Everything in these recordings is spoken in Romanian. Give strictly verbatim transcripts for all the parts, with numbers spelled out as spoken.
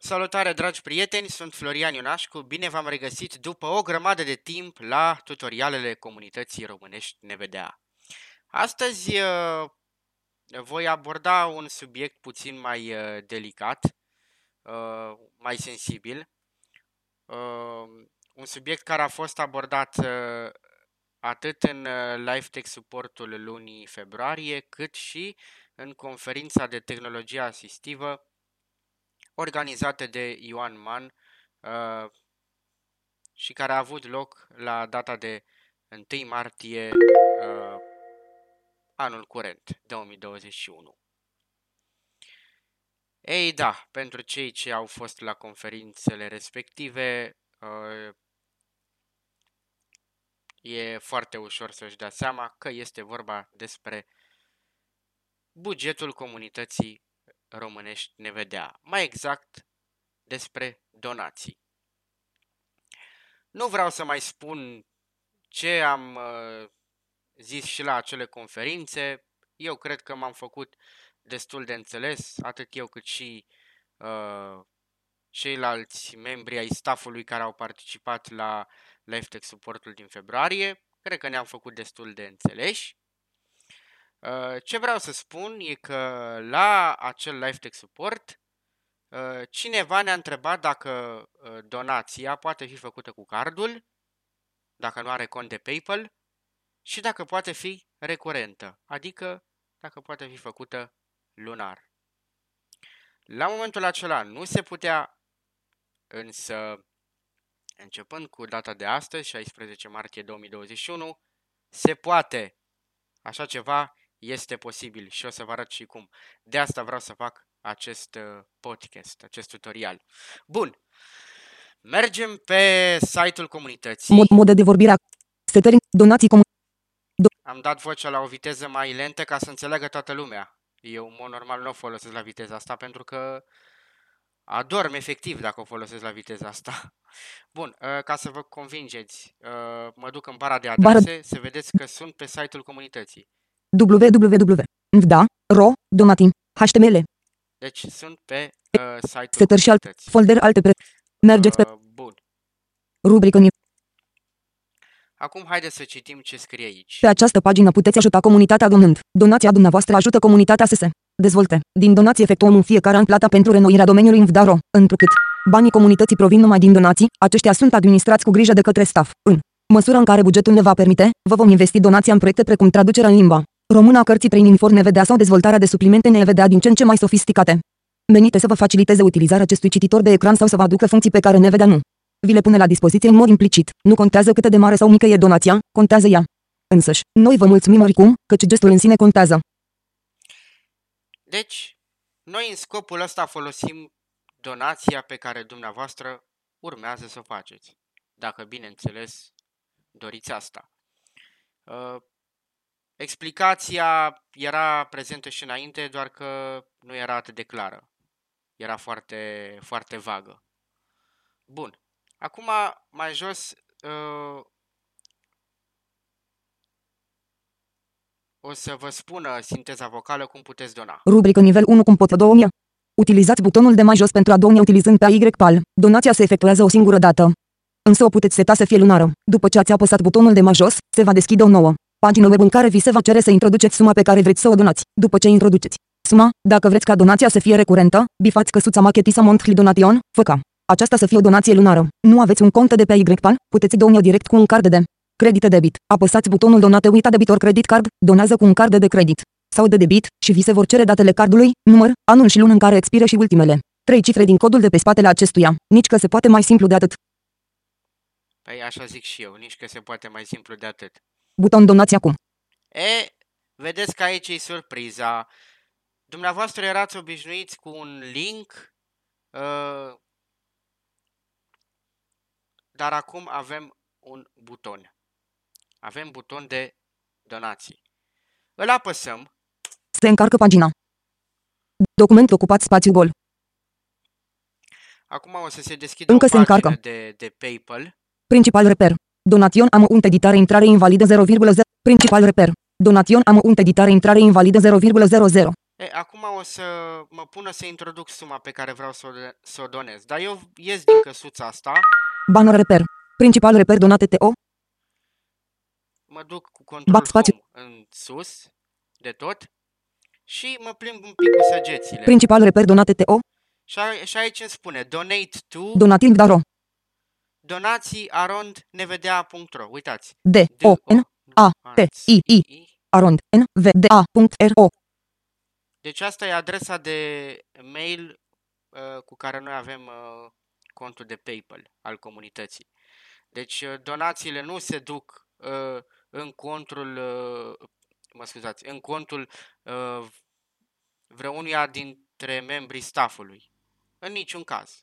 Salutare, dragi prieteni, sunt Florian Ionașcu, bine v-am regăsit după o grămadă de timp la tutorialele comunității românești N V D A. Astăzi uh, voi aborda un subiect puțin mai uh, delicat, uh, mai sensibil, uh, un subiect care a fost abordat uh, atât în uh, live tech supportul lunii februarie, cât și în conferința de tehnologie asistivă organizată de Ioan Man uh, și care a avut loc la data de întâi martie uh, anul curent, două mii douăzeci și unu. Ei da, pentru cei ce au fost la conferințele respective, uh, e foarte ușor să-și dea seama că este vorba despre bugetul comunității românești N V D A, mai exact despre donații. Nu vreau să mai spun ce am uh, zis și la acele conferințe. Eu cred că m-am făcut destul de înțeles, atât eu cât și uh, ceilalți membri ai staffului care au participat la Live Tech Supportul din februarie. Cred că ne-am făcut destul de înțeleși. Ce vreau să spun e că la acel Live Tech Support cineva ne-a întrebat dacă donația poate fi făcută cu cardul, dacă nu are cont de PayPal și dacă poate fi recurentă, adică dacă poate fi făcută lunar. La momentul acela nu se putea, însă începând cu data de astăzi, șaisprezece martie două mii douăzeci și unu, se poate. Așa ceva este posibil și o să vă arăt și cum. De asta vreau să fac acest uh, podcast, acest tutorial. Bun. Mergem pe site-ul comunității. Mod, modă de vorbire. Setări, donații comun... Do Am dat vocea la o viteză mai lentă ca să înțeleagă toată lumea. Eu, în mod normal, nu o folosesc la viteza asta pentru că adorm efectiv dacă o folosesc la viteza asta. Bun, uh, ca să vă convingeți, uh, mă duc în bara de adrese, Bară... să vedeți că sunt pe site-ul comunității. www. Da, ro, donatim, H T M L. Deci sunt pe uh, site-ul Setări și alte, folder alte pre... Mergeți pe... Uh, bun. Rubrică. Acum haideți să citim ce scrie aici. Pe această pagină puteți ajuta comunitatea donând. Donația dumneavoastră ajută comunitatea să se dezvolte. Din donații efectuăm în fiecare an plata pentru renoirea domeniului N V D A R O, întrucât banii comunității provin numai din donații, aceștia sunt administrați cu grijă de către staff. În măsura în care bugetul ne va permite, vă vom investi donația în proiecte precum traducerea în limba română a cărții Training for N V D A sau dezvoltarea de suplimente N V D A din ce în ce mai sofisticate, menite să vă faciliteze utilizarea acestui cititor de ecran sau să vă aducă funcții pe care N V D A nu vi le pune la dispoziție în mod implicit. Nu contează cât de mare sau mică e donația, contează ea însăși. Noi vă mulțumim oricum, căci gestul în sine contează. Deci, noi în scopul ăsta folosim donația pe care dumneavoastră urmează să o faceți. Dacă, bineînțeles, doriți asta. Uh, explicația era prezentă și înainte, doar că nu era atât de clară. Era foarte, foarte vagă. Bun. Acum, mai jos, uh, o să vă spună sinteza vocală cum puteți dona. Rubrică nivel unu cum pot două mii. Utilizați butonul de mai jos pentru a dona utilizând pe Y P A L. Donația se efectuează o singură dată. Însă o puteți seta să fie lunară. După ce ați apăsat butonul de mai jos, se va deschide o nouă pagină web în care vi se va cere să introduceți suma pe care vreți să o donați. După ce introduceți suma, dacă vreți ca donația să fie recurentă, bifați căsuța Machetisa Monthly Donation, făca aceasta să fie o donație lunară. Nu aveți un cont de pe Y P A L, puteți dona direct cu un card de credit debit. Apăsați butonul Donate Uita Debit or Credit Card, donează cu un card de credit sau de debit și vi se vor cere datele cardului, număr, anul și lună în care expiră și ultimele trei cifre din codul de pe spatele acestuia. Nici că se poate mai simplu de atât. Păi așa zic și eu, nici că se poate mai simplu de atât. Buton donați acum. E, vedeți că aici e surpriza. Dumneavoastră erați obișnuiți cu un link, uh, dar acum avem un buton. Avem buton de donații. Îl apăsăm. Se încarcă pagina. Document ocupat spațiu gol. Acum o să se deschidă Încă o se pagină încarcă. de, de PayPal. Principal reper. Donation am unt editare intrare invalidă zero virgulă zero. Principal reper. Donation am unt editare intrare invalidă zero virgulă zero zero. E, acum o să mă pună să introduc suma pe care vreau să o, de- să o donez. Dar eu ies din căsuța asta, Banner reper. Principal reper donate T O. mă duc cu control Backspace. home în sus de tot și mă plimb un pic cu săgețile. Principal reper donate T O. Și, a, și aici îmi spune donate to Donativ Daro. donații arond nevedea punct ro. Uitați. D O N A T I I arond N V D A punct R O. Deci asta e adresa de mail uh, cu care noi avem uh, contul de PayPal al comunității. Deci uh, donațiile nu se duc uh, în contul, uh, mă scuzați, în contul uh, vreunuia dintre membrii staffului. În niciun caz.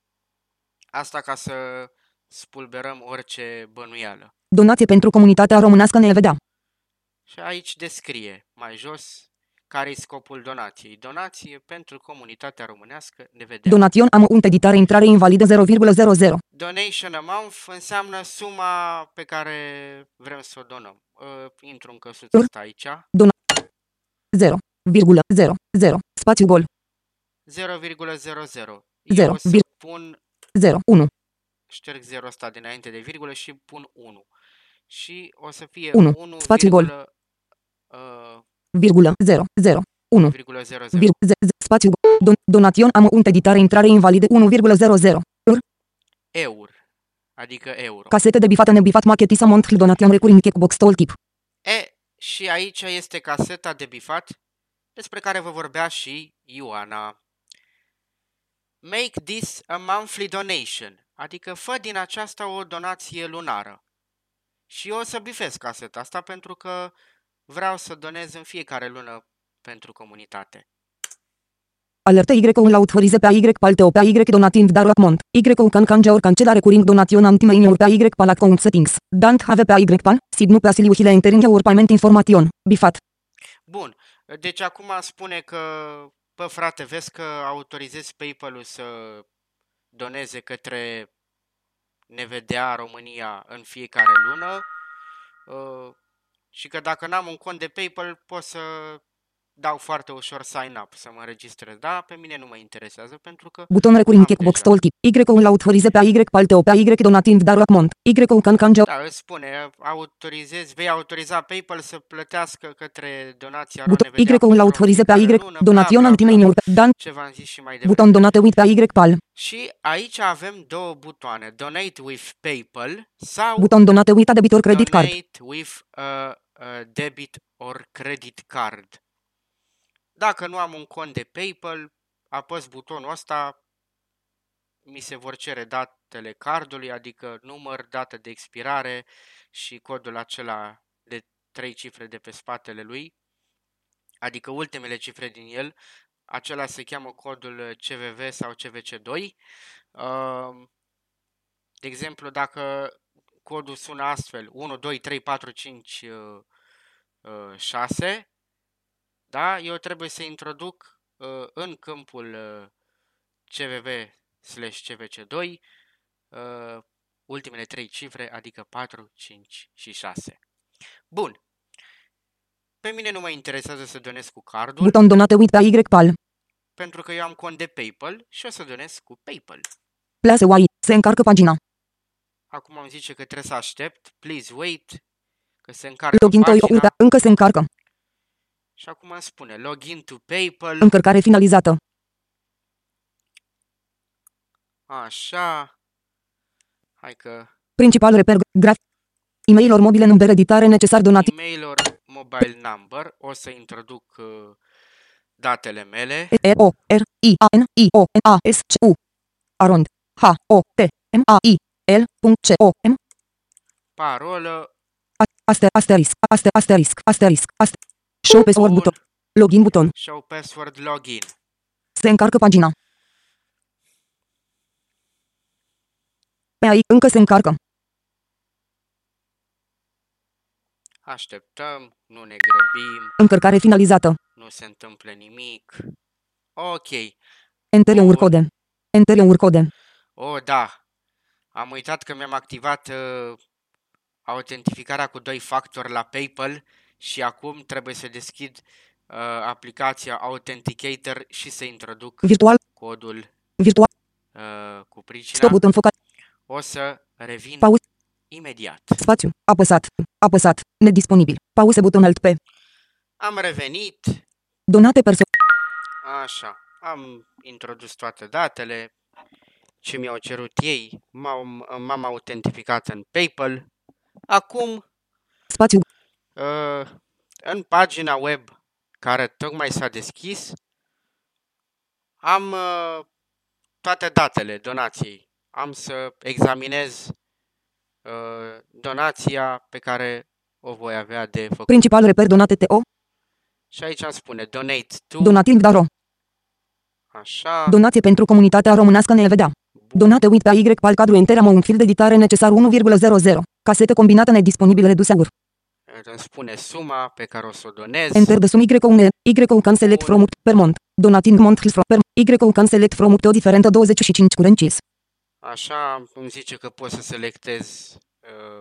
Asta ca să spulberăm orice bănuială. Donație pentru comunitatea românească N V D A. Și aici descrie mai jos care e scopul donației. Donație pentru comunitatea românească N V D A. Donation amount editare intrare invalidă zero virgulă zero zero. Donation amount înseamnă suma pe care vrem să o donăm. Uh, intru în căsuța asta aici. zero virgulă zero zero. Spațiu gol. zero virgulă zero zero. zero Eu o să vir- pun, zero unu. șterg zero ăsta dinainte de virgulă și pun unu. Și o să fie unu. unu, Spațiu gol. virgulă, uh, Virgulă zero zero unu. virgulă zero zero. Vir- ze- ze- spațiu gol. Don- donation amount editare intrare invalidă unu virgulă zero zero. Eur. Adică euro. Casete de bifat nebifat machetisa monthly donation recurring checkbox tol tip. E, și aici este caseta de bifat despre care vă vorbea și Ioana. Make this a monthly donation, adică fă din aceasta o donație lunară. Și eu o să bifez caseta asta pentru că vreau să donez în fiecare lună pentru comunitate. Alertă Y-ul autorize pe A Y palte pe A Y donativ dar account. Y-ul can canje or cancela recurring donation anti-main pe A Y pal account settings. Don't have pe A Y pal, signu pe asiliu hile entering or payment information. Bifat. Bun, deci acum spune că, bă frate, vezi că autorizezi PayPal-ul să doneze către N V D A România în fiecare lună uh, și că dacă n-am un cont de PayPal pot să dau foarte ușor sign up, să mă înregistrez. Da, pe mine nu mă interesează pentru că Buton recurring am checkbox deja. tol tip. Y-ul autorize pe A Y palte pe A Y donativ dar account. Y-ul can canje Da, îți spune, autorizezi, vei autoriza PayPal să plătească către donația Buton N V D A Y-ul autorize pe A Y lună, donation bla, bla, bla, anti-main dan ce v-am zis și mai devreme. buton donate with pe A Y pal. Și aici avem două butoane, Donate with PayPal sau Buton donate with a debitor credit card. Donate with a, a debit or credit card. Dacă nu am un cont de PayPal, apăs butonul ăsta, mi se vor cere datele cardului, adică număr, dată de expirare și codul acela de trei cifre de pe spatele lui, adică ultimele cifre din el, acela se cheamă codul C V V sau C V C doi. De exemplu, dacă codul sună astfel unu, doi, trei, patru, cinci, șase, da? Eu trebuie să introduc uh, în câmpul uh, C V V slash C V C doi uh, ultimele trei cifre, adică patru, cinci și șase. Bun. Pe mine nu mă interesează să donez cu cardul, Buton donate with pe A Y pal. pentru că eu am cont de PayPal și o să donez cu PayPal. Place Y. Se încarcă pagina. Acum îmi zice că trebuie să aștept. Please wait. Că se încarcă Login to pagina. uita. Încă se încarcă. Și acum îmi spune login to PayPal. Încărcare finalizată. Așa. Hai că Principal reper graf. E-mail-uri mobile numere editare necesar donativ. e-mail or mobile number. O să introduc uh, datele mele. E O R I A N I O N A S C U. Arond. H O T M A I L. C O M. Parolă. Aster asterisc. Aster asterisc. Asterisc. Aster. Show password Bun. buton. Login buton. Show password login. Se încarcă pagina. Pe aici încă se încarcă. Așteptăm. Nu ne grăbim. Încărcare finalizată. Nu se întâmplă nimic. Ok. Enter Bun. code. Enter code. Oh, da. Am uitat că mi-am activat uh, autentificarea cu doi factori la PayPal și acum trebuie să deschid aplicația Authenticator și să introduc Virtual. codul Virtual. uh, cu pricina. Stop buton focat. O să revin Pauză. imediat. Spațiu. Apăsat. Apăsat. Nedisponibil. Pauză buton alt P. Am revenit. Donate persoane. Așa. Am introdus toate datele ce mi-au cerut ei. M-am, m-am autentificat în PayPal. Acum, Spațiu. uh, în pagina web care tocmai s-a deschis, am uh, toate datele donației. Am să examinez uh, donația pe care o voi avea de făcut. Principal reper donate T O. Și aici îmi spune Donate to. Donativ Daro. Așa. Donație pentru comunitatea românească Nevedea. Donate uit pe Y pal cadru enter amount field editare necesar unu virgulă zero zero. Casetă combinată nedisponibil redus aur. Îmi spune suma pe care o să o donez. Enter the sum Y one. Y can select from per month. Donating month from per. Y can select from o diferentă douăzeci și cinci currencies. Așa, îmi zice că pot să selectez uh,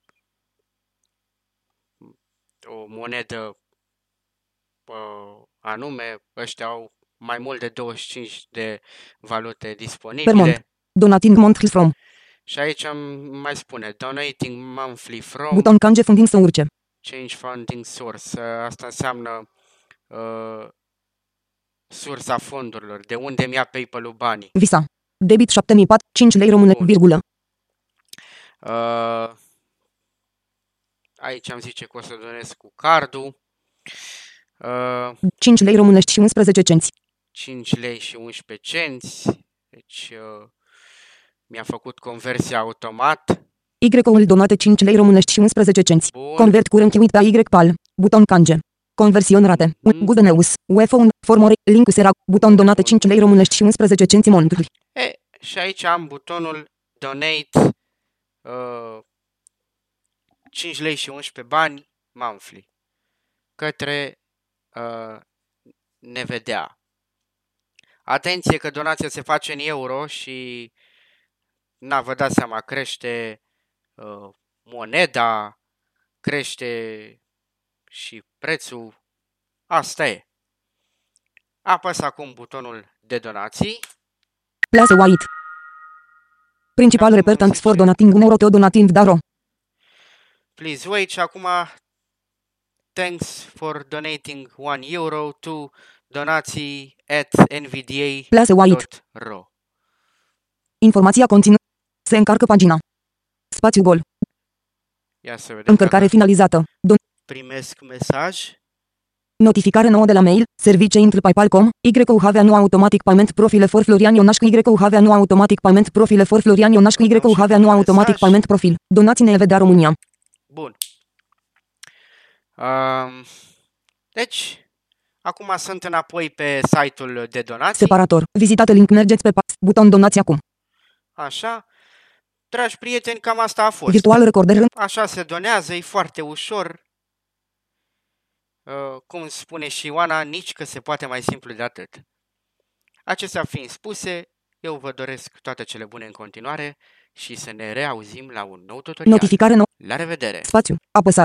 o monedă uh, anume. Ăștia au mai mult de douăzeci și cinci de valute disponibile. Donating monthly from. Și aici îmi mai spune Donating monthly from. Buton change funding să urce. Change funding source. Asta înseamnă uh, sursa fondurilor. De unde mi-a PayPal-ul banii. Visa. Debit șapte mii patru, cinci lei române, virgulă. Uh, aici am zice că o să donez cu cardul. Uh, cinci lei românești și unsprezece cenți. cinci lei și unsprezece cenți. Deci uh, mi-a făcut conversia automat. Y-ul donate cinci lei românești și unsprezece cenți. Bun. Convert curent uit pe Y-pal. Buton cange. Conversion rate. Mm. Good news. Wefone. Formore. Link sera. Buton donate cinci lei românești și unsprezece cenți monthly. E, și aici am butonul Donate uh, cinci lei și unsprezece bani monthly către uh, Nevedea. Atenție că donația se face în euro și na, vă dați seama, crește uh, moneda, crește și prețul. Asta e. Apăs acum butonul de donații. Place white. Principal reper thanks for donating un euro to donating daro. Please wait și acum thanks for donating one euro to donații at n v d a Place white. dot r o. Informația conținut. Se încarcă pagina. Spațiu gol. Ia să vedem. Încărcare finalizată. Don Primesc mesaj. Notificare nouă de la mail. Service intr PayPal punct com. Y have nu automatic payment profile for Florian Ionașcu. Y have nu automatic payment profile for Florian Ionașcu. Y have nu automatic payment profil. Donații Nevedea România. Bun. Um, deci, acum sunt înapoi pe site-ul de donații. Separator. Vizitate link, mergeți pe pas. Buton donați acum. Așa. Dragi prieteni, cam asta a fost. Virtual recorder. Așa se donează, e foarte ușor. Uh, cum spune și Ioana, nici că se poate mai simplu de atât. Acestea fiind spuse, eu vă doresc toate cele bune în continuare și să ne reauzim la un nou tutorial. Notificare nouă. La revedere! Spațiu. Apăsați.